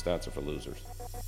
Stats are for losers.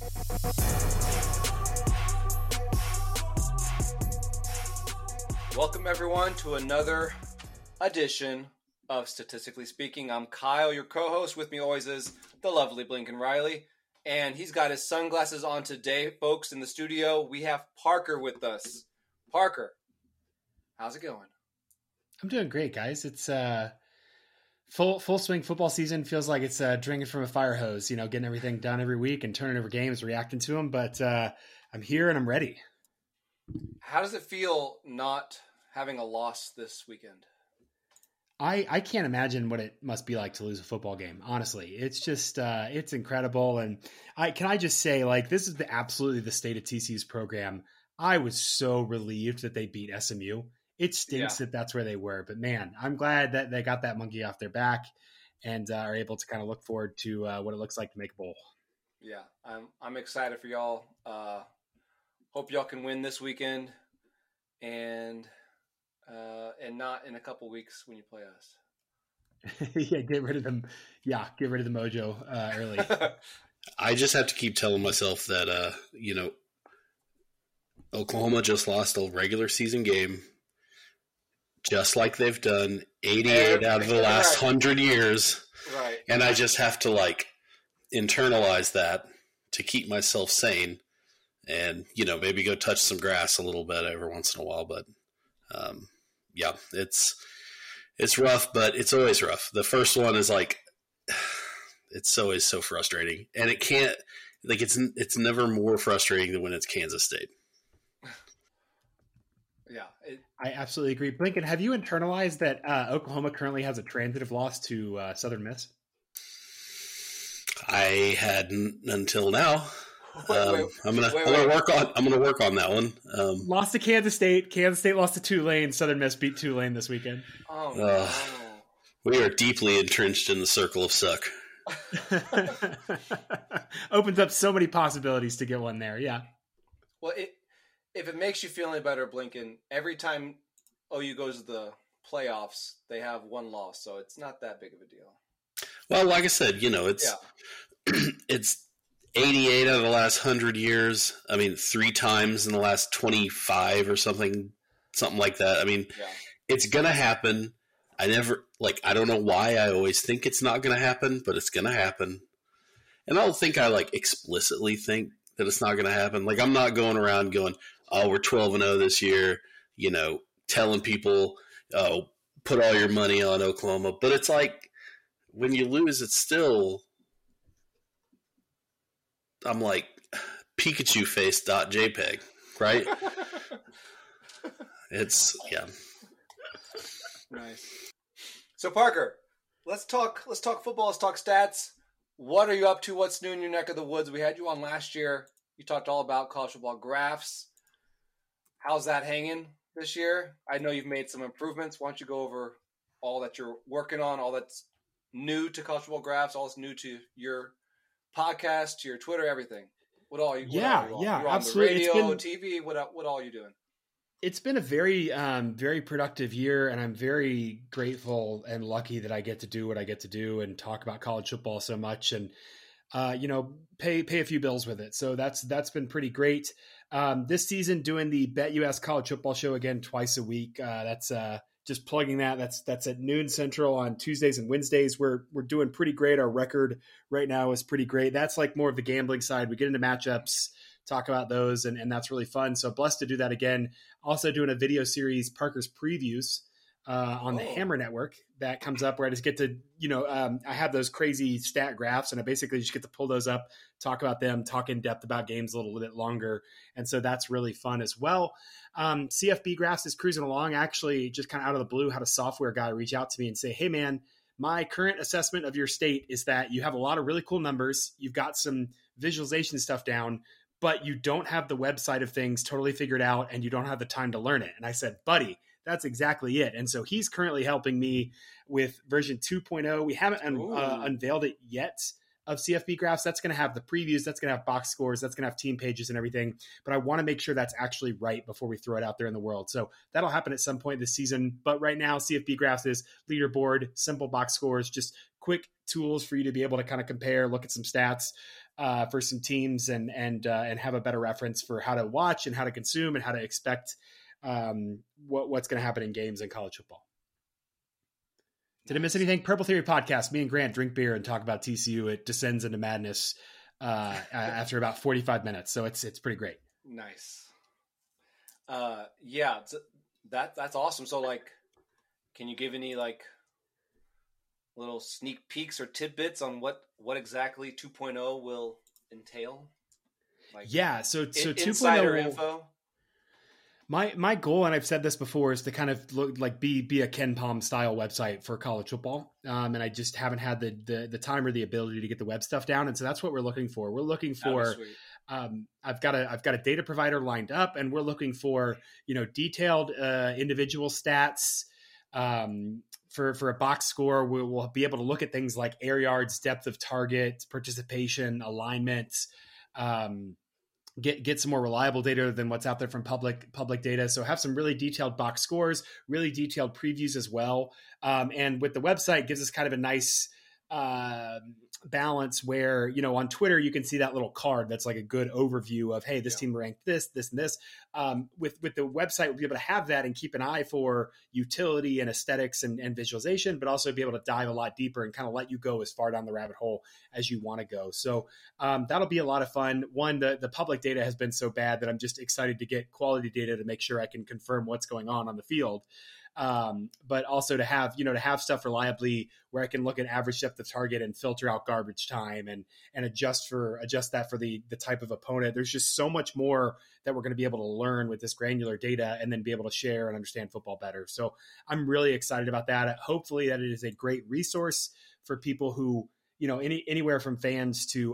Welcome, everyone, to another edition of Statistically Speaking. I'm Kyle, your co-host. With me always is the lovely Blinken Riley. And he's got his sunglasses on today, folks, in the studio. We have Parker with us. Parker, how's it going? I'm doing great, guys. It's full swing football season. Feels like it's drinking from a fire hose, getting everything done every week and turning over games, reacting to them. But I'm here and I'm ready. How does it feel not having a loss this weekend? I can't imagine what it must be like to lose a football game. Honestly, it's just it's incredible. And can I just say, like, this is absolutely the state of TCU's program. I was so relieved that they beat SMU. It stinks that that's where they were, but man, I'm glad that they got that monkey off their back and are able to kind of look forward to what it looks like to make a bowl. Yeah, I'm excited for y'all. Hope y'all can win this weekend and not in a couple weeks when you play us. Get rid of them. Yeah, get rid of the mojo early. I just have to keep telling myself that Oklahoma just lost a regular season game, just like they've done 88 out of the last 100 years. Right. And I just have to internalize that to keep myself sane and, maybe go touch some grass a little bit every once in a while. But, it's rough, but it's always rough. The first one is it's always so frustrating. And it can't, it's never more frustrating than when it's Kansas State. Yeah, I absolutely agree. Blinken, have you internalized that Oklahoma currently has a transitive loss to Southern Miss? I hadn't until now. I'm gonna work on that one. Lost to Kansas State. Kansas State lost to Tulane. Southern Miss beat Tulane this weekend. Oh no. We are deeply entrenched in the circle of suck. Opens up so many possibilities to get one there. Yeah. Well, if it makes you feel any better, Blinken, every time OU goes to the playoffs, they have one loss, so it's not that big of a deal. Well, like I said, it's 88 out of the last 100 years. I mean, 3 times in the last 25 or something like that. I mean, It's going to happen. I don't know why I always think it's not going to happen, but it's going to happen. And I don't think I explicitly think that it's not going to happen. I'm not going around going, oh, we're 12-0 this year, telling people, oh, put all your money on Oklahoma. But it's when you lose, it's still, I'm Pikachu face.jpg, right? It's, yeah. Nice. So Parker, let's talk football. Let's talk stats. What are you up to? What's new in your neck of the woods? We had you on last year. You talked all about college football graphs. How's that hanging this year? I know you've made some improvements. Why don't you go over all that you're working on, all that's new to college football graphs, all that's new to your podcast, to your Twitter, everything. What all you? You're absolutely. On the radio, TV. What all are you doing? It's been a very, very productive year, and I'm very grateful and lucky that I get to do what I get to do and talk about college football so much, and pay a few bills with it. So that's been pretty great. This season, doing the BetUS College Football Show again twice a week. That's just plugging that. That's at noon Central on Tuesdays and Wednesdays. We're doing pretty great. Our record right now is pretty great. That's more of the gambling side. We get into matchups, talk about those, and that's really fun. So blessed to do that again. Also doing a video series, Parker's Previews, on the Hammer Network that comes up where I just get to, I have those crazy stat graphs and I basically just get to pull those up, talk about them, talk in depth about games a little bit longer. And so that's really fun as well. CFB Graphs is cruising along. Actually, just kind of out of the blue, had a software guy reach out to me and say, hey man, my current assessment of your state is that you have a lot of really cool numbers. You've got some visualization stuff down, but you don't have the website of things totally figured out and you don't have the time to learn it. And I said, buddy, that's exactly it. And so he's currently helping me with version 2.0. We haven't unveiled it yet of CFB Graphs. That's going to have the previews. That's going to have box scores. That's going to have team pages and everything. But I want to make sure that's actually right before we throw it out there in the world. So that'll happen at some point this season. But right now, CFB Graphs is leaderboard, simple box scores, just quick tools for you to be able to kind of compare, look at some stats for some teams, and have a better reference for how to watch and how to consume and how to expect what's going to happen in games in college football. Did I miss anything? Purple Theory Podcast. Me and Grant drink beer and talk about TCU. It descends into madness after about 45 minutes, so it's pretty great. Nice. Yeah, that's awesome. So, like, can you give any like little sneak peeks or tidbits on what exactly 2.0 will entail? Like, yeah, so 2.0 insider info. My goal, and I've said this before, is to kind of look like be a Ken Palm style website for college football. And I just haven't had the time or the ability to get the web stuff down. And so that's what we're looking for. We're looking for, I've got a data provider lined up, and we're looking for, detailed individual stats. For a box score, we'll be able to look at things like air yards, depth of target, participation, alignments, get some more reliable data than what's out there from public data. So have some really detailed box scores, really detailed previews as well. And with the website, gives us kind of a nice balance where, on Twitter, you can see that little card that's like a good overview of, hey, this team ranked this, and this. With the website, we'll be able to have that and keep an eye for utility and aesthetics and visualization, but also be able to dive a lot deeper and kind of let you go as far down the rabbit hole as you want to go. So that'll be a lot of fun. One, the public data has been so bad that I'm just excited to get quality data to make sure I can confirm what's going on the field. But also to have stuff reliably where I can look at average depth of target and filter out garbage time and adjust that for the type of opponent. There's just so much more that we're going to be able to learn with this granular data and then be able to share and understand football better. So I'm really excited about that. Hopefully that it is a great resource for people who, anywhere from fans to,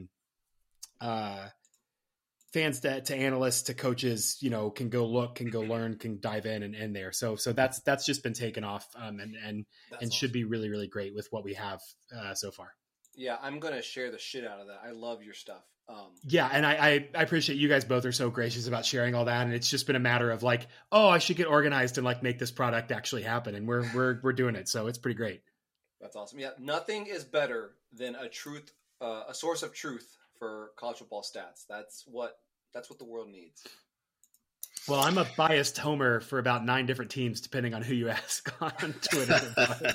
fans to analysts to coaches, can go look, can go learn, can dive in and there. So that's just been taken off and awesome. Should be really, really great with what we have so far. Yeah, I'm going to share the shit out of that. I love your stuff. Yeah, and I appreciate you guys both are so gracious about sharing all that. And it's just been a matter of like, oh, I should get organized and like make this product actually happen. And we're doing it. So it's pretty great. That's awesome. Yeah, nothing is better than a source of truth for college football stats. That's what the world needs. Well, I'm a biased homer for about 9 different teams, depending on who you ask on Twitter.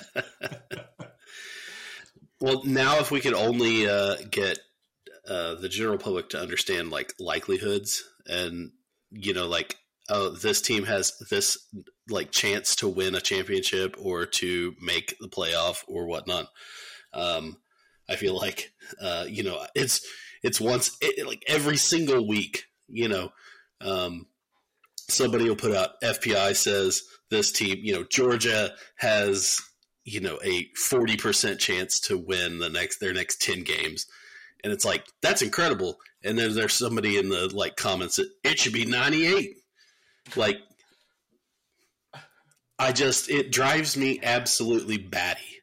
Well, now if we could only get the general public to understand like likelihoods and, like, oh, this team has this like chance to win a championship or to make the playoff or whatnot. I feel like, it's like every single week, somebody will put out FPI says this team, Georgia has, a 40% chance to win their next 10 games. And it's like, that's incredible. And then there's somebody in the like comments that it should be 98. Like, it drives me absolutely batty.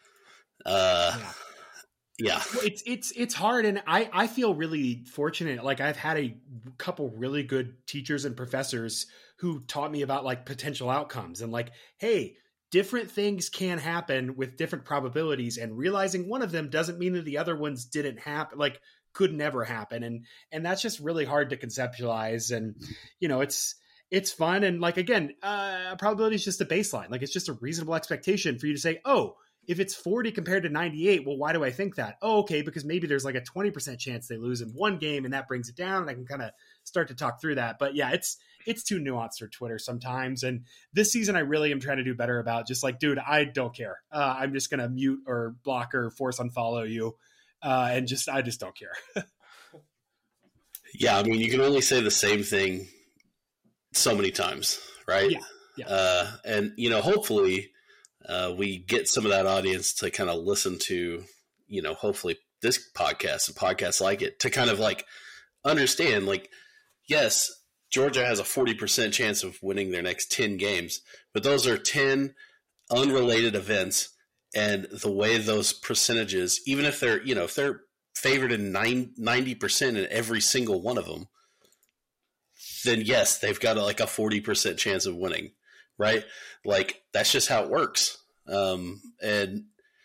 Yeah. Well, it's hard. And I feel really fortunate. Like I've had a couple really good teachers and professors who taught me about like potential outcomes and like, hey, different things can happen with different probabilities, and realizing one of them doesn't mean that the other ones didn't happen, like could never happen. And that's just really hard to conceptualize. And, it's fun. And like, again, probability is just a baseline. Like it's just a reasonable expectation for you to say, oh, if it's 40 compared to 98, well, why do I think that? Oh, okay, because maybe there's like a 20% chance they lose in one game and that brings it down, and I can kind of start to talk through that. But yeah, it's too nuanced for Twitter sometimes. And this season I really am trying to do better about just like, dude, I don't care. I'm just going to mute or block or force unfollow you. I just don't care. Yeah, I mean, you can only say the same thing so many times, right? Yeah. And, hopefully we get some of that audience to kind of listen to, hopefully this podcast and podcasts like it to kind of like understand, like, yes, Georgia has a 40% chance of winning their next 10 games, but those are 10 unrelated events. And the way those percentages, even if they're, if they're favored in 90% in every single one of them, then yes, they've got like a 40% chance of winning, right? Like that's just how it works. And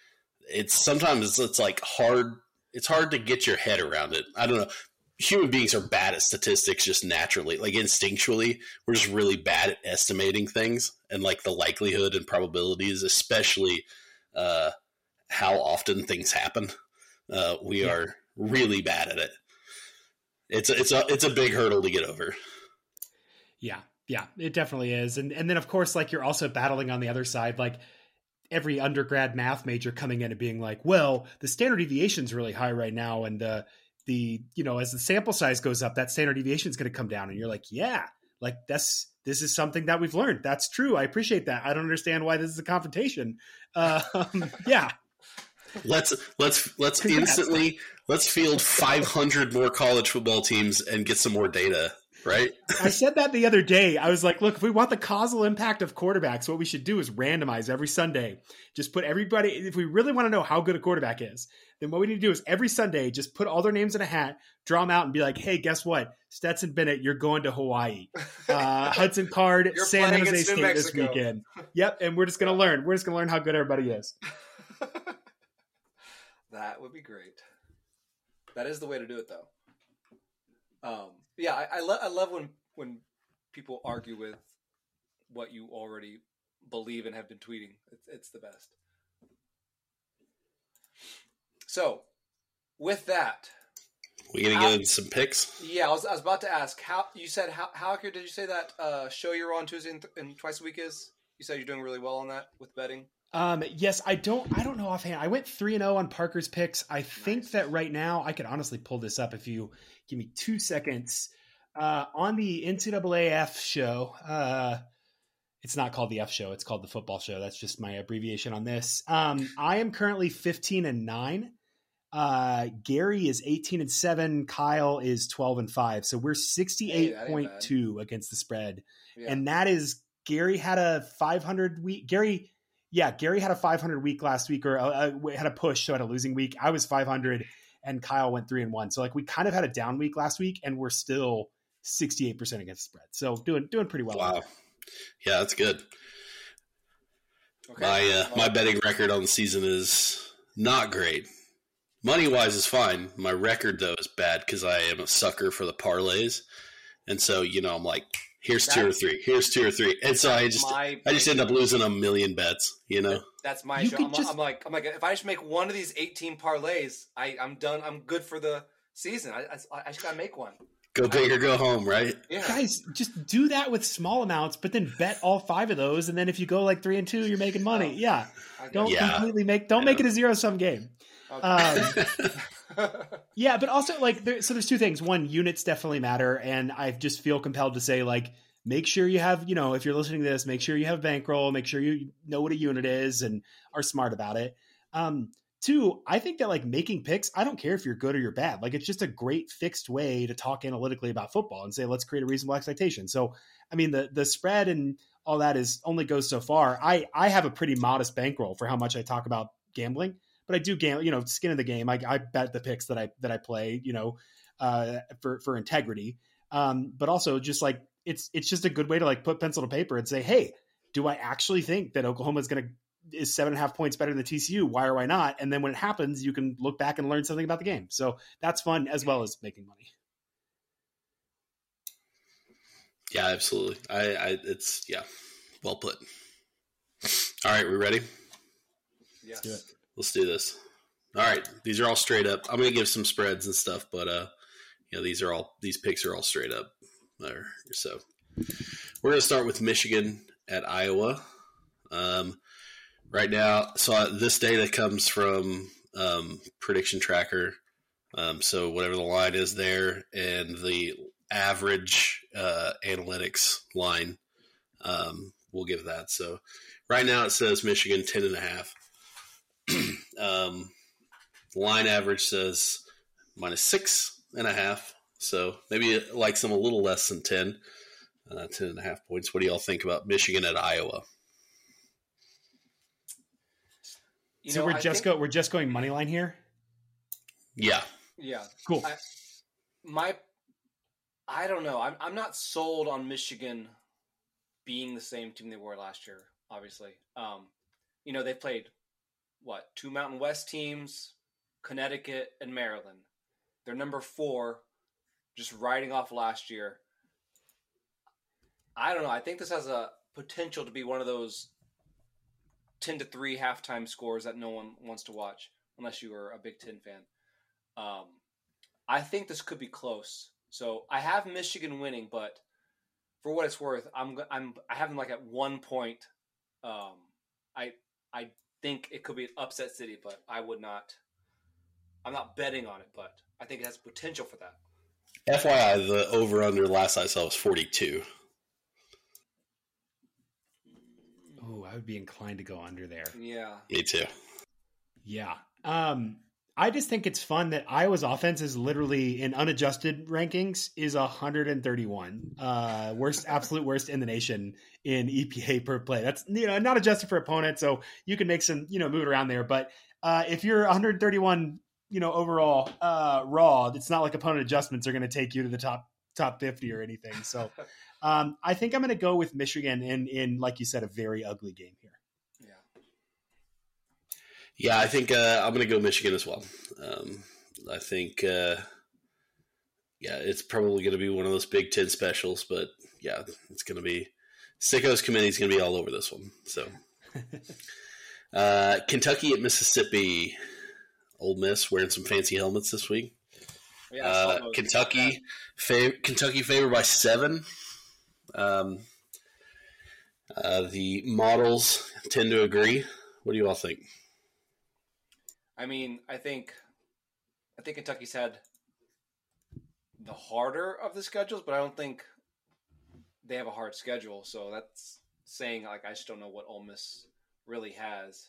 sometimes it's like hard. It's hard to get your head around it. I don't know. Human beings are bad at statistics just naturally, like instinctually. We're just really bad at estimating things and like the likelihood and probabilities, especially how often things happen. We are really bad at it. It's a big hurdle to get over. Yeah, it definitely is. And then of course, like you're also battling on the other side, like every undergrad math major coming in and being like, well, the standard deviation is really high right now. And the, as the sample size goes up, that standard deviation is going to come down. And you're like, yeah, like this is something that we've learned. That's true. I appreciate that. I don't understand why this is a confrontation. Yeah. Let's instantly, let's field 500 more college football teams and get some more data. Right. I said that the other day. I was like, look, if we want the causal impact of quarterbacks, what we should do is randomize every Sunday. Just put everybody, if we really want to know how good a quarterback is, then what we need to do is every Sunday, just put all their names in a hat, draw them out and be like, hey, guess what? Stetson Bennett, you're going to Hawaii. Hudson Card, San Jose State this weekend. Yep. And we're just going to learn. We're just going to learn how good everybody is. That would be great. That is the way to do it, though. Yeah, I love when people argue with what you already believe and have been tweeting. It's the best. So, with that, we gonna get into some picks? Yeah, I was about to ask how you said how accurate did you say that show you're on Tuesday and twice a week is? You said you're doing really well on that with betting. Yes, I don't know offhand. I went 3-0 on Parker's picks. I think that right now I could honestly pull this up if you give me 2 seconds. On the NCAAF show, it's not called the F show. It's called the football show. That's just my abbreviation on this. I am currently 15-9. Gary is 18-7. Kyle is 12-5. So we're 68.2 against the spread. Yeah. And that is, Gary had a 500 week. Gary had a 500 week last week, or had a push, so had a losing week. I was 500, and Kyle went 3-1. So like we kind of had a down week last week, and we're still 68% against the spread. So doing pretty well. Wow, yeah, that's good. Okay. My betting record on the season is not great. Money wise is fine. My record though is bad because I am a sucker for the parlays, and so I'm like, here's 2 or 3. Here's 2 or 3. And so I just end up losing a million bets, That's my show. I'm like, if I just make one of these 18 parlays, I'm done. I'm good for the season. I just got to make one. Go big or go home, right? Yeah. Guys, just do that with small amounts, but then bet all 5 of those. And then if you go like 3-2, you're making money. Yeah. Don't make it a zero-sum game. Okay. Yeah, but also there's 2 things. One, units definitely matter, and I just feel compelled to say make sure you have, if you're listening to this, make sure you have bankroll, make sure you know what a unit is and are smart about it. 2, I think that making picks, I don't care if you're good or you're bad. It's just a great fixed way to talk analytically about football and say, let's create a reasonable expectation. So, I mean, the spread and all that only goes so far. I have a pretty modest bankroll for how much I talk about gambling. But I do gamble, skin in the game. I bet the picks that I play, for integrity. But also just it's just a good way to put pencil to paper and say, hey, do I actually think that Oklahoma is 7.5 points better than TCU? Why or why not? And then when it happens, you can look back and learn something about the game. So that's fun as well as making money. Yeah, absolutely. Well put. All right, we ready? Yes. Let's do it. Let's do this. All right. These are all straight up. I'm going to give some spreads and stuff, but these picks are all straight up. So we're going to start with Michigan at Iowa. Right now, so this data comes from Prediction Tracker. So whatever the line is there and the average analytics line, we'll give that. So right now it says Michigan 10.5. Line average says -6.5, so maybe it likes them a little less than 10.5 points. What do y'all think about Michigan at Iowa? We're just going money line here. Yeah. Cool. I don't know. I'm not sold on Michigan being the same team they were last year. Obviously, they played 2 Mountain West teams, Connecticut and Maryland. They're number 4, just riding off last year. I don't know. I think this has a potential to be one of those 10-3 halftime scores that no one wants to watch, unless you are a Big Ten fan. I think this could be close. So I have Michigan winning, but for what it's worth, I have them like at 1 point. I think it could be an upset city, but I'm not betting on it, but I think it has potential for that. FYI, the over-under last I saw was 42. Oh, I would be inclined to go under there. Yeah. Me too. Yeah. I just think it's fun that Iowa's offense is literally in unadjusted rankings is 131. Absolute worst in the nation in EPA per play. That's, not adjusted for opponent. So you can make some, move it around there. But if you're 131, overall raw, it's not like opponent adjustments are going to take you to the top 50 or anything. So I think I'm going to go with Michigan in, like you said, a very ugly game here. Yeah, I think I'm going to go Michigan as well. I think, it's probably going to be one of those Big Ten specials, but yeah, it's going to be Sicko's committee is going to be all over this one. So, Kentucky at Mississippi, Ole Miss wearing some fancy helmets this week. Yeah, Kentucky favored by 7. The models tend to agree. What do you all think? I mean, I think Kentucky's had the harder of the schedules, but I don't think they have a hard schedule. So that's saying, like, I just don't know what Ole Miss really has.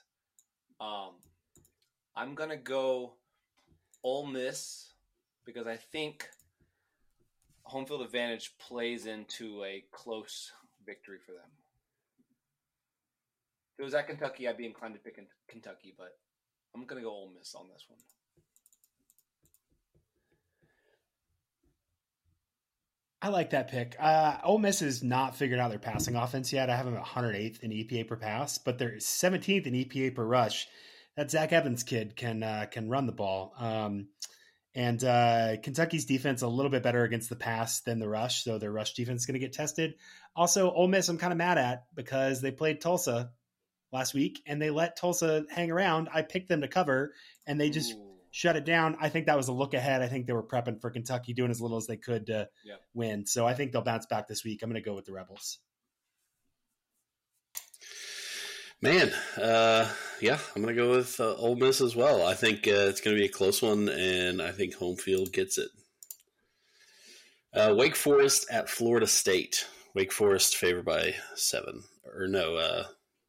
I'm going to go Ole Miss because I think home field advantage plays into a close victory for them. If it was at Kentucky, I'd be inclined to pick Kentucky, but I'm going to go Ole Miss on this one. I like that pick. Ole Miss has not figured out their passing offense yet. I have them at 108th in EPA per pass, but they're 17th in EPA per rush. That Zach Evans kid can run the ball. And Kentucky's defense a little bit better against the pass than the rush, so their rush defense is going to get tested. Also, Ole Miss I'm kind of mad at because they played Tulsa last week, and they let Tulsa hang around. I picked them to cover, and they just shut it down. I think that was a look ahead. I think they were prepping for Kentucky, doing as little as they could to win. So I think they'll bounce back this week. I'm going to go with the Rebels. Man, I'm going to go with Ole Miss as well. I think it's going to be a close one, and I think home field gets it. Wake Forest at Florida State. Wake Forest favored by 7. Or no,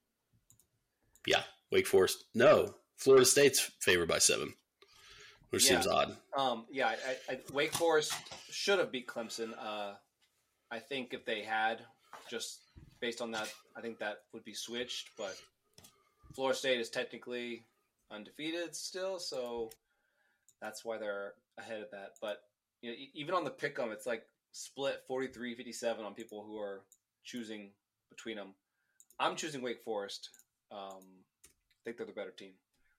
Wake Forest. No, Florida State's favored by 7, which seems odd. Wake Forest should have beat Clemson. I think if they had, just based on that, I think that would be switched. But Florida State is technically undefeated still, so that's why they're ahead of that. But even on the pick'em, it's like split 43-57 on people who are choosing between them. I'm choosing Wake Forest. I think they're the better team.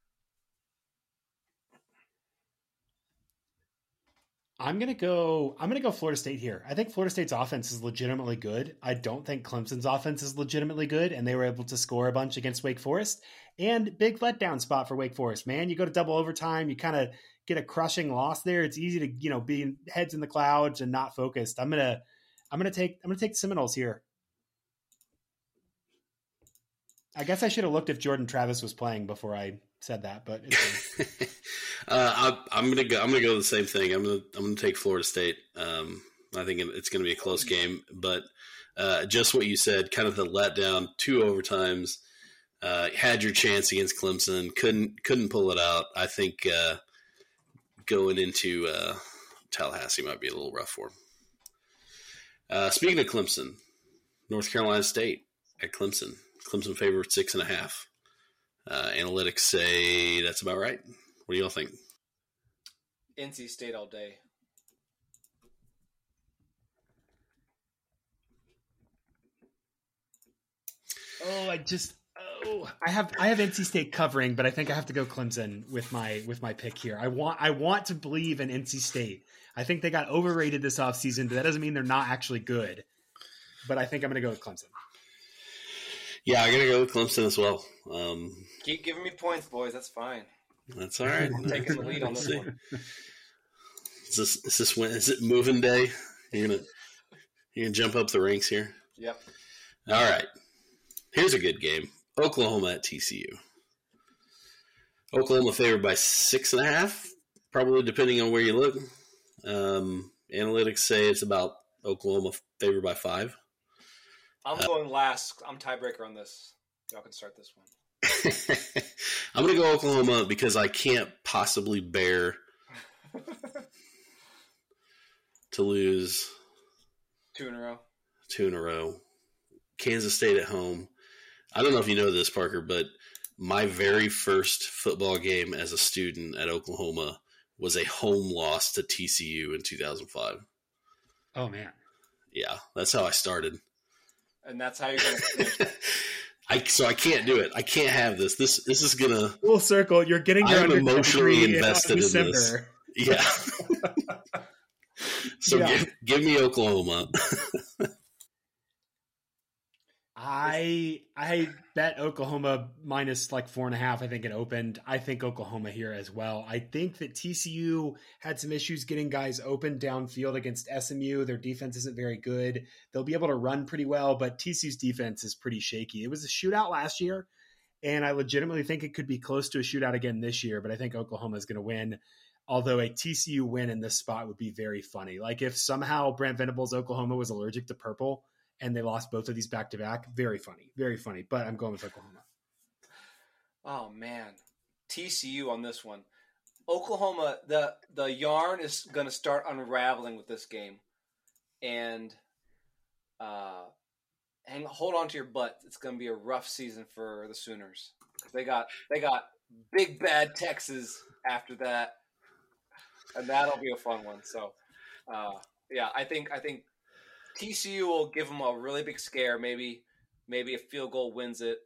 I'm gonna go Florida State here. I think Florida State's offense is legitimately good. I don't think Clemson's offense is legitimately good, and they were able to score a bunch against Wake Forest. And big letdown spot for Wake Forest, man. You go to double overtime, you kind of get a crushing loss there. It's easy to be heads in the clouds and not focused. I'm gonna take the Seminoles here. I guess I should have looked if Jordan Travis was playing before I said that, but it's I'm gonna go the same thing. I'm gonna take Florida State. I think it's gonna be a close game, but just what you said, kind of the letdown, 2 overtimes, had your chance against Clemson, couldn't pull it out. I think going into Tallahassee might be a little rough for them. Speaking of Clemson, North Carolina State at Clemson. Clemson favorite 6.5. Analytics say that's about right. What do y'all think? NC State all day. I have NC State covering, but I think I have to go Clemson with my pick here. I want to believe in NC State. I think they got overrated this offseason, but that doesn't mean they're not actually good. But I think I'm going to go with Clemson. Yeah, I'm going to go with Clemson as well. Keep giving me points, boys. That's fine. That's all right. I'm taking the lead on this one. Is it moving day? You're gonna jump up the ranks here? Yep. All right. Here's a good game. Oklahoma at TCU. Oklahoma favored by 6.5, probably depending on where you look. Analytics say it's about Oklahoma favored by 5. I'm going last. I'm tiebreaker on this. Y'all can start this one. I'm going to go Oklahoma because I can't possibly bear to lose 2 in a row. 2 in a row. Kansas State at home. I don't know if you know this, Parker, but my very first football game as a student at Oklahoma was a home loss to TCU in 2005. Oh, man. Yeah, that's how I started. And that's how you're going to finish. So I can't do it. I can't have this. This is going to... Full circle. You're getting your I'm emotionally invested in this. Yeah. So yeah. Give me Oklahoma. I bet Oklahoma minus like 4.5. I think it opened. I think Oklahoma here as well. I think that TCU had some issues getting guys open downfield against SMU. Their defense isn't very good. They'll be able to run pretty well, but TCU's defense is pretty shaky. It was a shootout last year, and I legitimately think it could be close to a shootout again this year, but I think Oklahoma is going to win. Although a TCU win in this spot would be very funny. Like if somehow Brent Venables' Oklahoma was allergic to purple and they lost both of these back-to-back, very funny, very funny. But I'm going with Oklahoma. Oh, man. TCU on this one. Oklahoma, the yarn is going to start unraveling with this game. And hold on to your butt. It's going to be a rough season for the Sooners. They got big, bad Texas after that. And that'll be a fun one. So, yeah, I think TCU will give them a really big scare. Maybe a field goal wins it,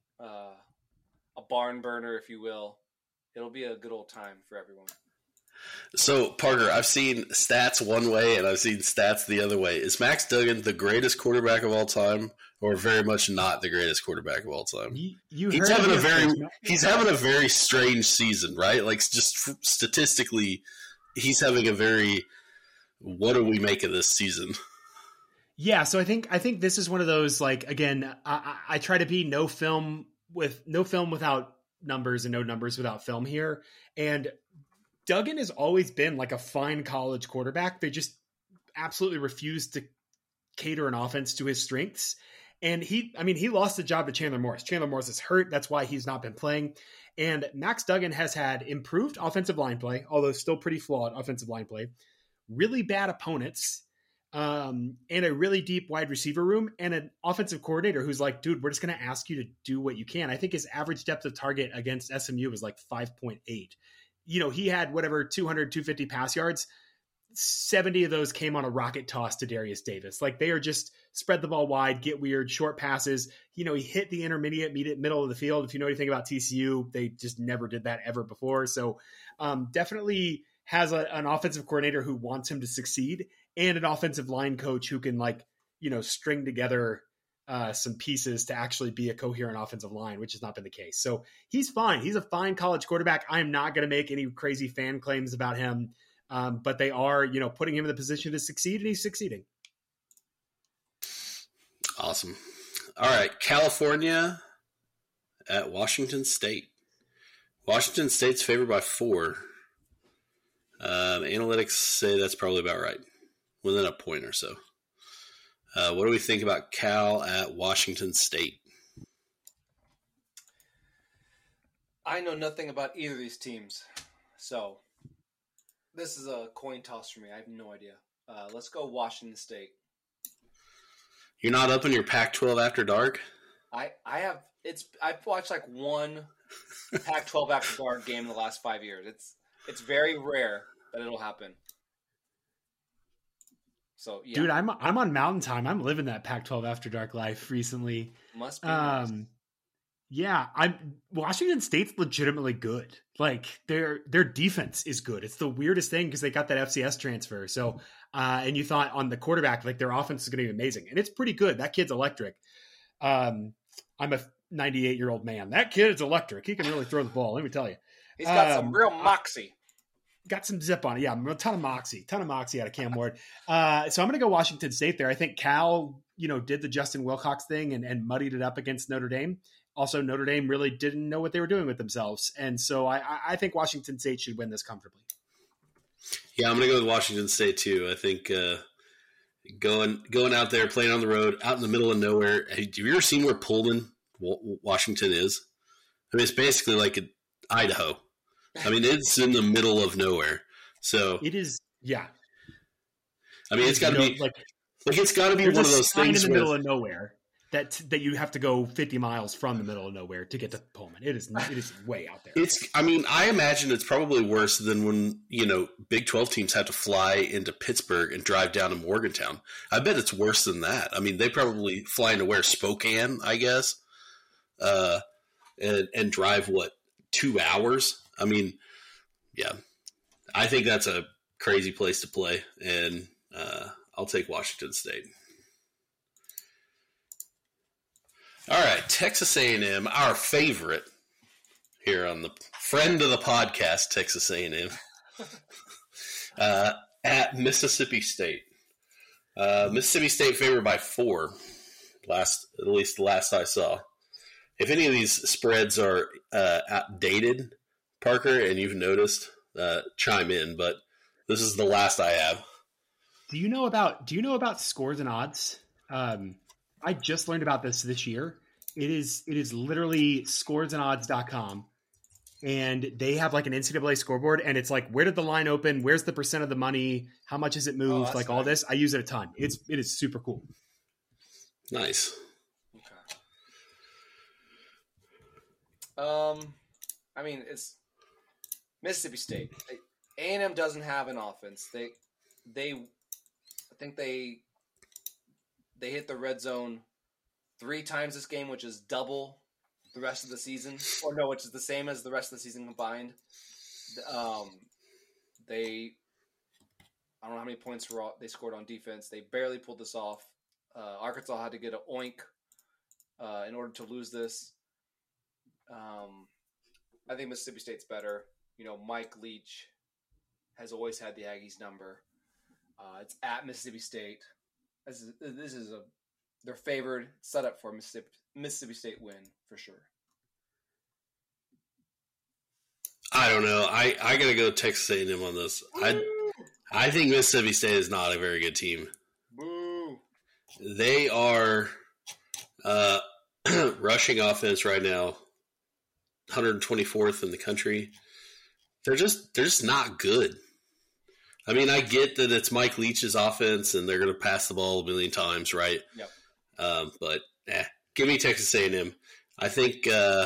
a barn burner, if you will. It'll be a good old time for everyone. So, Parker, I've seen stats one way and I've seen stats the other way. Is Max Duggan the greatest quarterback of all time, or very much not the greatest quarterback of all time? He's having a very strange season, right? Like, just statistically, he's having a very. What do we make of this season? Yeah, so I think this is one of those, like, again, I try to be no film without numbers and no numbers without film here. And Duggan has always been like a fine college quarterback. They just absolutely refused to cater an offense to his strengths. And he lost the job to Chandler Morris. Chandler Morris is hurt. That's why he's not been playing. And Max Duggan has had improved offensive line play, although still pretty flawed offensive line play, really bad opponents, and a really deep wide receiver room, and an offensive coordinator who's like, dude, we're just going to ask you to do what you can. I think his average depth of target against SMU was like 5.8. You know, he had 250 pass yards. 70 of those came on a rocket toss to Darius Davis. Like, they are just spread the ball wide, get weird, short passes. You know, he hit the intermediate, middle of the field. If you know anything about TCU, they just never did that ever before. So definitely has an offensive coordinator who wants him to succeed, and an offensive line coach who can, like, you know, string together some pieces to actually be a coherent offensive line, which has not been the case. So he's fine. He's a fine college quarterback. I am not going to make any crazy fan claims about him, but they are, you know, putting him in the position to succeed, and he's succeeding. Awesome. All right, California at Washington State. Washington State's favored by 4. Analytics say that's probably about right, within a point or so. What do we think about Cal at Washington State? I know nothing about either of these teams, so this is a coin toss for me. I have no idea. Let's go Washington State. You're not up in your Pac-12 after dark? I've watched like one Pac-12 after dark game in the last 5 years. It's very rare that it'll happen. So, yeah. Dude, I'm on Mountain Time. I'm living that Pac-12 after dark life recently. Must be nice. Yeah, Washington State's legitimately good. Like their defense is good. It's the weirdest thing because they got that FCS transfer. So, and you thought on the quarterback, like their offense is going to be amazing, and it's pretty good. That kid's electric. I'm a 98-year-old man. That kid is electric. He can really throw the ball. Let me tell you, he's got some real moxie. Got some zip on it. Yeah, a ton of moxie out of Cam Ward. So I'm going to go Washington State there. I think Cal, did the Justin Wilcox thing and muddied it up against Notre Dame. Also, Notre Dame really didn't know what they were doing with themselves. And so I think Washington State should win this comfortably. Yeah, I'm going to go with Washington State too. I think going out there, playing on the road, out in the middle of nowhere. Have you ever seen where Pullman, Washington is? I mean, it's basically like Idaho. I mean, it's in the middle of nowhere. So it is, yeah. I mean, it's got to be it's got to be one of those things in the middle of nowhere. That you have to go 50 miles from the middle of nowhere to get to Pullman. It is way out there. I imagine it's probably worse than when, Big 12 teams have to fly into Pittsburgh and drive down to Morgantown. I bet it's worse than that. I mean, they probably fly into Spokane, I guess, and drive, 2 hours? I mean, yeah, I think that's a crazy place to play, and I'll take Washington State. All right, Texas A&M, our favorite here on the friend of the podcast, Texas A&M, at Mississippi State. Mississippi State favored by 4, at least the last I saw. If any of these spreads are outdated, Parker, and you've noticed, chime in. But this is the last I have. Do you know about scores and odds? I just learned about this year. It is literally scoresandodds.com, and they have like an NCAA scoreboard, and it's like, where did the line open? Where's the percent of the money? How much has it moved? Like nice. All this. I use it a ton. It is super cool. Nice. Okay. I mean, it's Mississippi State. A&M doesn't have an offense. I think they hit the red zone 3 times this game, which is double the rest of the season. Or no, which is the same as the rest of the season combined. I don't know how many points they scored on defense. They barely pulled this off. Arkansas had to get an oink in order to lose this. I think Mississippi State's better. Mike Leach has always had the Aggies number. It's at Mississippi State. This is they're favored, set up for Mississippi State win for sure. I don't know. I gotta go Texas A&M on this. I think Mississippi State is not a very good team. Boo. They are rushing offense right now, 124th in the country. They're just not good. I mean, I get that it's Mike Leach's offense and they're going to pass the ball a million times, right? Yep. But give me Texas A&M. I think, I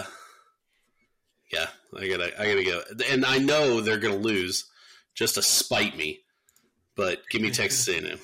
gotta go. And I know they're going to lose just to spite me. But give me Texas A&M.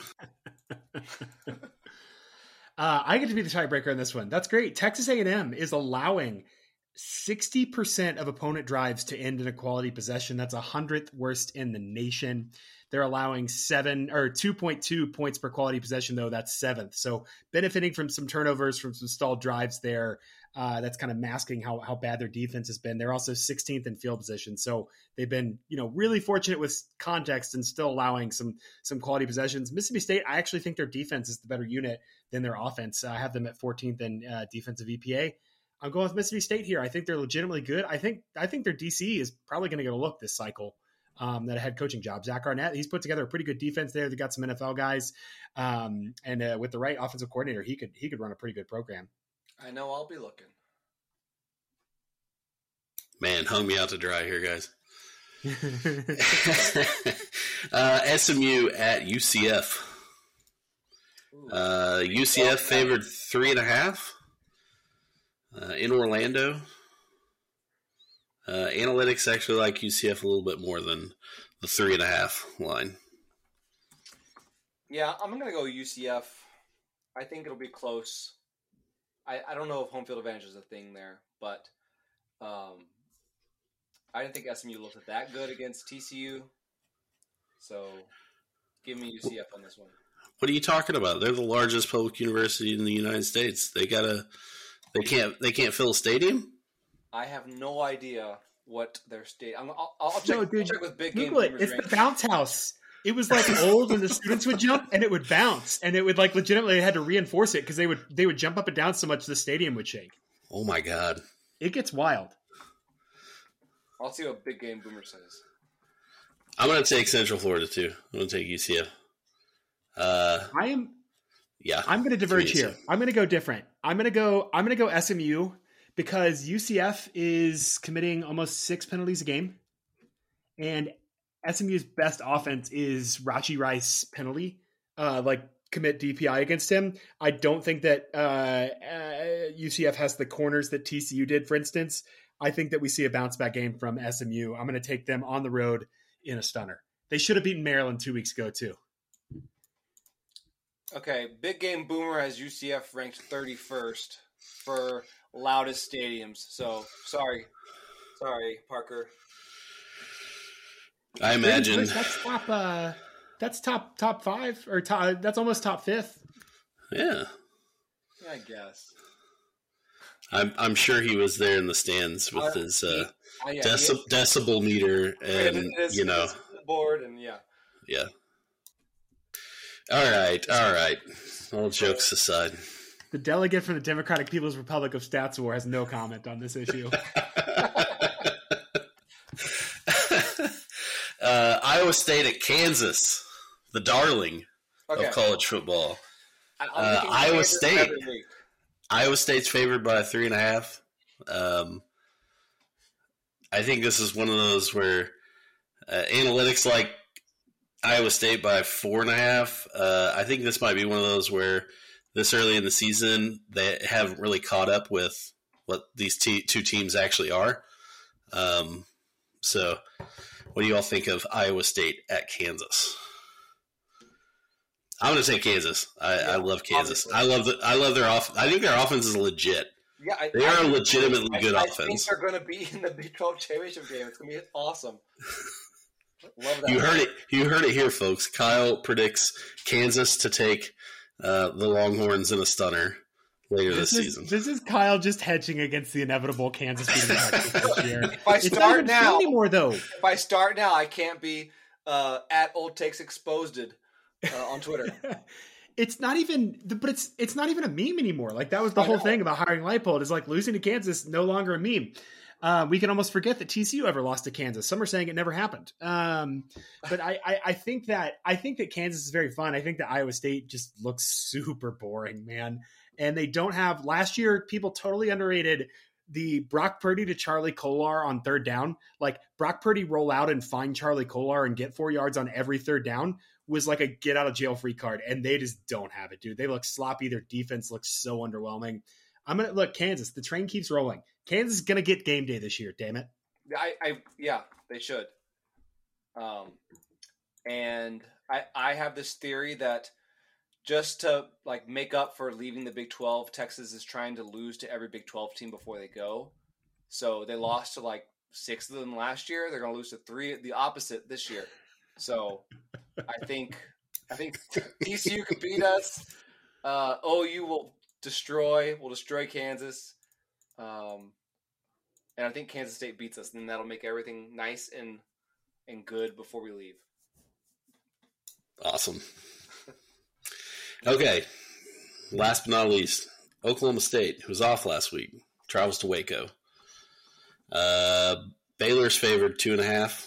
I get to be the tiebreaker in this one. That's great. Texas A&M is allowing 60% of opponent drives to end in a quality possession. That's 100th worst in the nation. They're allowing 2.2 points per quality possession, though. That's 7th. So benefiting from some turnovers, from some stalled drives there. That's kind of masking how bad their defense has been. They're also 16th in field position. So they've been, really fortunate with context and still allowing some quality possessions. Mississippi State, I actually think their defense is the better unit than their offense. I have them at 14th in defensive EPA. I'm going with Mississippi State here. I think they're legitimately good. I think their DC is probably going to get a look this cycle. That head coaching job. Zach Arnett, he's put together a pretty good defense there. They got some NFL guys, and with the right offensive coordinator, he could run a pretty good program. I know I'll be looking. Man, hung me out to dry here, guys. SMU at UCF. UCF favored 3.5 in Orlando. Analytics actually like UCF a little bit more than the 3.5 line. Yeah, I'm going to go UCF. I think it'll be close. I don't know if home field advantage is a thing there, but I didn't think SMU looked that good against TCU. So give me UCF on this one. What are you talking about? They're the largest public university in the United States. They can't fill a stadium? I have no idea what their stadium. I'll check, No, dude, I'll check with Big Google Game. it. It's the bounce house. It was like old, and the students would jump, and it would bounce, and it would like legitimately they had to reinforce it because they would jump up and down so much the stadium would shake. Oh my god! It gets wild. I'll see what Big Game Boomer says. I'm going to take Central Florida too. I'm going to take UCF. I'm going to diverge here. I'm going to go different. I'm going to go SMU because UCF is committing almost 6 penalties a game, and SMU's best offense is Rachi Rice penalty, commit DPI against him. I don't think that UCF has the corners that TCU did, for instance. I think that we see a bounce back game from SMU. I'm going to take them on the road in a stunner. They should have beaten Maryland 2 weeks ago too. Okay, Big Game Boomer has UCF ranked 31st for loudest stadiums. So sorry, Parker. I imagine that's top 5 or that's almost top 5th. Yeah, I guess. I'm sure he was there in the stands with his decibel meter and board and yeah. All right. All jokes aside, the delegate from the Democratic People's Republic of Stats War has no comment on this issue. Iowa State at Kansas, the darling of college football. Iowa State's favored by 3.5. I think this is one of those where analytics like Iowa State by 4.5. I think this might be one of those where this early in the season they haven't really caught up with what these two teams actually are. So what do you all think of Iowa State at Kansas? I'm going to say Kansas. I love Kansas. Obviously. I love their offense. I think their offense is legit. Yeah, they are a legitimately good offense. I think they're going to be in the Big 12 championship game. It's going to be awesome. Love that. You heard it here, folks. Kyle predicts Kansas to take the Longhorns in a stunner later this season. This is Kyle just hedging against the inevitable Kansas beating Texas this year. If I start now, I can't be at Old Takes Exposed on Twitter. It's not even a meme anymore. Like that was the whole thing about hiring Leipold is like losing to Kansas no longer a meme. We can almost forget that TCU ever lost to Kansas. Some are saying it never happened. But I think that Kansas is very fun. I think that Iowa State just looks super boring, man. And they don't have last year. People totally underrated the Brock Purdy to Charlie Kolar on third down. Like Brock Purdy roll out and find Charlie Kolar and get 4 yards on every third down was like a get out of jail free card. And they just don't have it, dude. They look sloppy. Their defense looks so underwhelming. I'm going to look Kansas. The train keeps rolling. Kansas is going to get game day this year. Damn it. Yeah, they should. And I have this theory that just to like make up for leaving the Big 12, Texas is trying to lose to every Big 12 team before they go. So they lost to like 6 of them last year. They're going to lose to 3, the opposite this year. So I think TCU could beat us. OU will destroy Kansas. And I think Kansas State beats us, and then that'll make everything nice and good before we leave. Awesome. Okay. Last but not least, Oklahoma State, who was off last week, travels to Waco. Baylor's favored 2.5.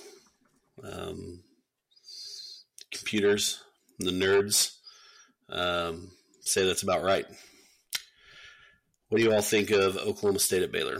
Computers, the nerds, say that's about right. What do you all think of Oklahoma State at Baylor?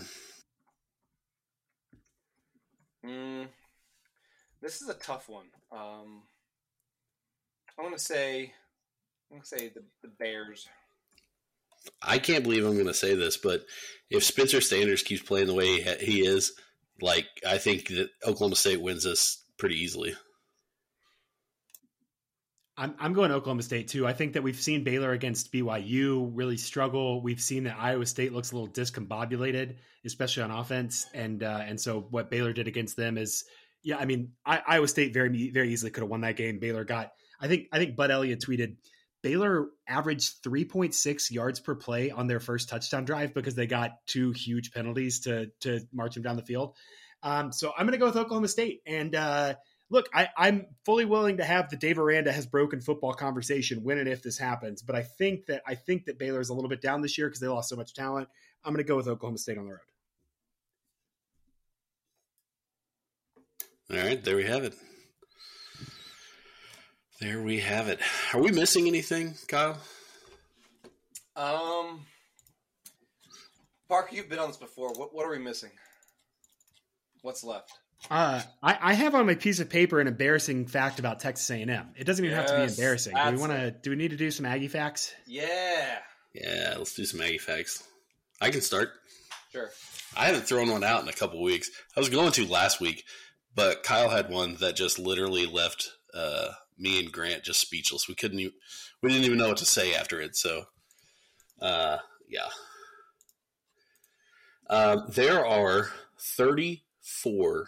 This is a tough one. I'm going to say the Bears. I can't believe I'm going to say this, but if Spencer Sanders keeps playing the way he is, like I think that Oklahoma State wins this pretty easily. I'm going Oklahoma State too. I think that we've seen Baylor against BYU really struggle. We've seen that Iowa State looks a little discombobulated, especially on offense. And so what Baylor did against them is, yeah, I mean, Iowa State very, very easily could have won that game. Baylor got, I think Bud Elliott tweeted, Baylor averaged 3.6 yards per play on their first touchdown drive because they got 2 huge penalties to march them down the field. So I'm going to go with Oklahoma State. And look, I'm fully willing to have the Dave Aranda has broken football conversation when and if this happens. But I think that Baylor is a little bit down this year because they lost so much talent. I'm going to go with Oklahoma State on the road. All right, there we have it. There we have it. Are we missing anything, Kyle? Parker, you've been on this before. What are we missing? What's left? I have on my piece of paper an embarrassing fact about Texas A&M. It doesn't even have to be embarrassing. Do we need to do some Aggie facts? Yeah. Yeah, let's do some Aggie facts. I can start. Sure. I haven't thrown one out in a couple weeks. I was going to last week, but Kyle had one that just literally left me and Grant just speechless. We didn't even know what to say after it. So, yeah. There are 34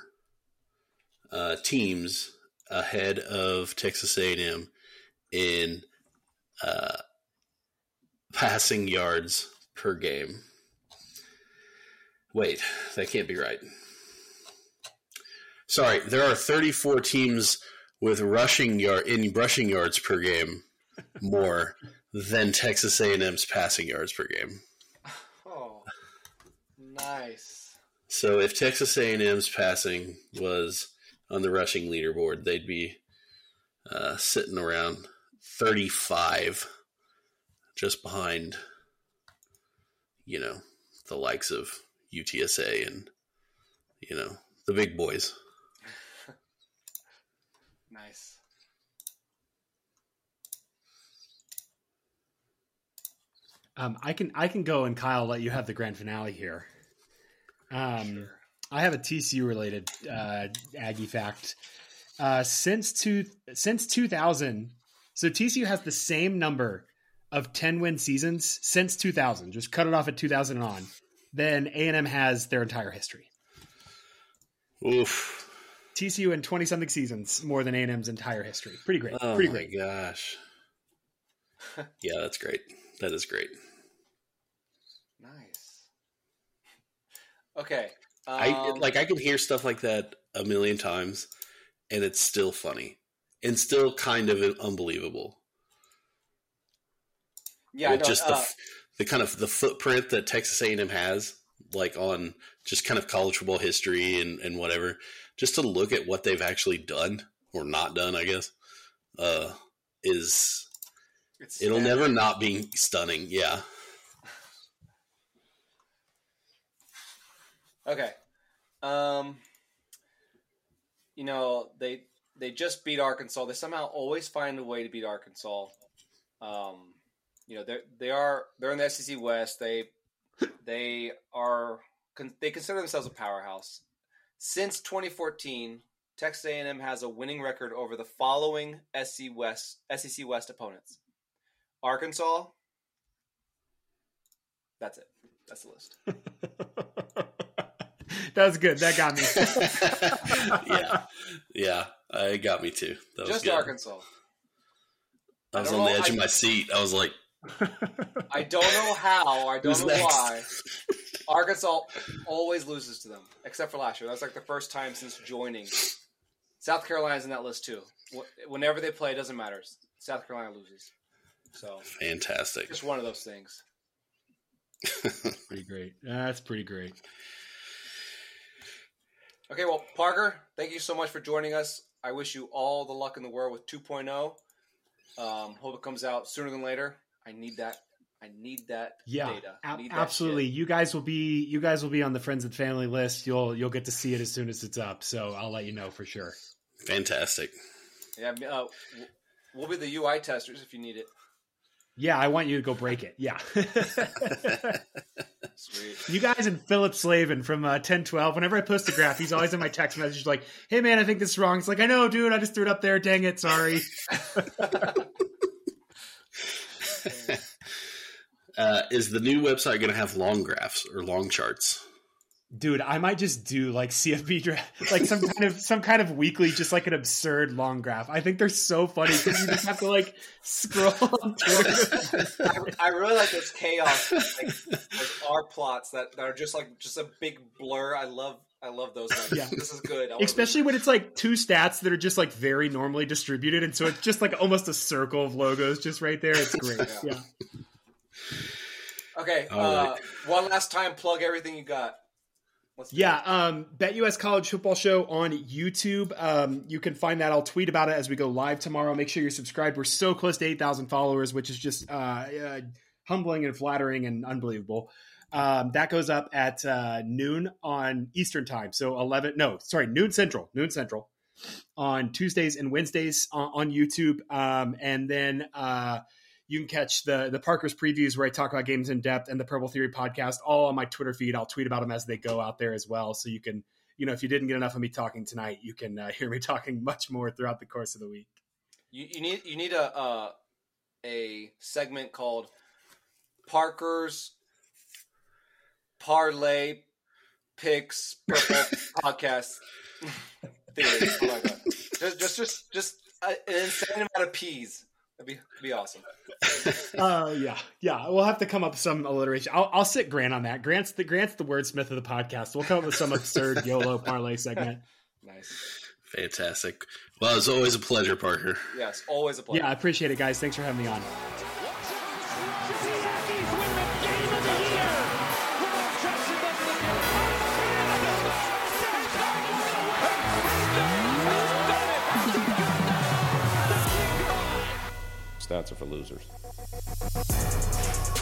teams ahead of Texas A&M in passing yards per game. Wait, that can't be right. Sorry, there are 34 teams with rushing yards per game more than Texas A&M's passing yards per game. Oh, nice. So if Texas A&M's passing was on the rushing leaderboard, they'd be sitting around 35, just behind, the likes of UTSA and, the big boys. Nice. I can go, and Kyle, let you have the grand finale here. Sure. I have a TCU related Aggie fact. Since 2000, so TCU has the same number of 10-win seasons since 2000. Just cut it off at 2000 and on. Then A&M has their entire history. Oof. TCU in 20-something seasons, more than A&M's entire history. Pretty great. Oh, Pretty my great. gosh. Yeah, that's great. That is great. Nice. Okay. I can hear stuff like that a million times, and it's still funny and still kind of unbelievable. Yeah, with just the kind of the footprint that Texas A&M has, like on just kind of college football history and whatever, just to look at what they've actually done or not done, I guess, it'll never not be stunning. Yeah. Okay. They just beat Arkansas. They somehow always find a way to beat Arkansas. They're in the SEC West. They consider themselves a powerhouse. Since 2014, Texas A&M has a winning record over the following SEC West opponents: Arkansas. That's it. That's the list. That was good. That got me. Yeah, it got me too. That just was good. Arkansas. I was on the edge of my seat. I was like, I don't know how. I don't know why. Arkansas always loses to them, except for last year. That's like the first time since joining. South Carolina's in that list too. Whenever they play, it doesn't matter. South Carolina loses. So fantastic. Just one of those things. Pretty great. That's pretty great. Okay, well, Parker, thank you so much for joining us. I wish you all the luck in the world with 2.0. Hope it comes out sooner than later. I need that data. Absolutely. You guys will be on the friends and family list. You'll get to see it as soon as it's up. So I'll let you know for sure. Fantastic. Yeah, we'll be the UI testers if you need it. Yeah, I want you to go break it. Yeah. Sweet. You guys and Philip Slavin from 1012. Whenever I post a graph, he's always in my text message like, "Hey man, I think this is wrong." It's like, "I know, dude. I just threw it up there. Dang it, sorry." is the new website going to have long graphs or long charts? Dude, I might just do like CFB draft, like some kind of weekly, just like an absurd long graph. I think they're so funny because you just have to like scroll on Twitter. I really like this chaos, like our plots that are just a big blur. I love those. Like, this is good. Especially when it's like two stats that are just like very normally distributed, and so it's just like almost a circle of logos just right there. It's great. Yeah. Okay. Right. One last time, plug everything you got. BetUS College Football Show on YouTube. You can find that. I'll tweet about it as we go live tomorrow. Make sure you're subscribed. We're so close to 8,000 followers, which is just humbling and flattering and unbelievable. That goes up at noon on Eastern time. So noon Central on Tuesdays and Wednesdays on YouTube. And then you can catch the Parker's previews where I talk about games in depth and the Purple Theory podcast all on my Twitter feed. I'll tweet about them as they go out there as well. So you can, if you didn't get enough of me talking tonight, you can hear me talking much more throughout the course of the week. You need a segment called Parker's Parlay Picks Purple Podcast Theory. Oh my God. Just an insane amount of P's. That'd be awesome. Yeah. We'll have to come up with some alliteration. I'll sit Grant on that. Grant's the wordsmith of the podcast. We'll come up with some absurd YOLO parlay segment. Nice. Fantastic. Well, it's always a pleasure, Parker. Yes, always a pleasure. Yeah, I appreciate it, guys. Thanks for having me on. Stats are for losers.